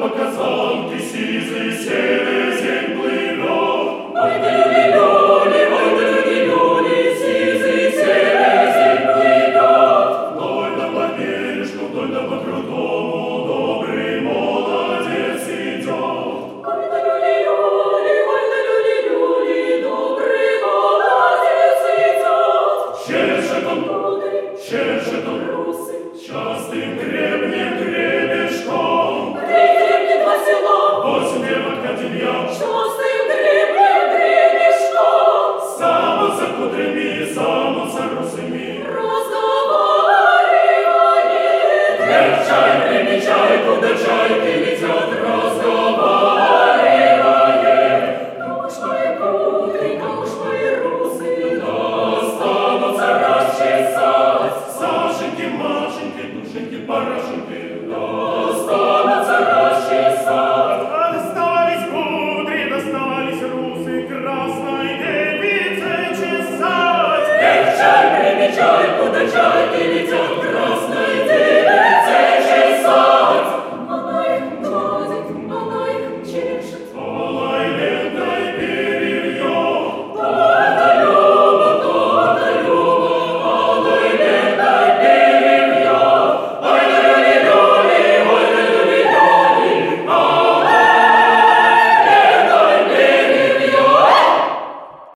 показанки сизый селезень плывет. Ой да люли-люли, сизый селезень плывет. Вдоль да по бережку, вдоль да по крутому добрый молодец идет. Ой да люли-люли, добрый молодец идет. Чешет он Русы, частым гребнем гребешком. гребни два села, 8 девок котелья, частым гребнем гребешком. самут за кудрями, самут за русыми. Разговаривает, Чай, примечай, куда чайки летят, разговаривает. куш мои кудри, куш мои русы. Останутся расчесать Сашеньки, Машеньки, душеньки, парашеньки. Останутся расчесать. Достались кудри, достались русы, красной девице чесать. Чай, примечай, куда чайки летят, красной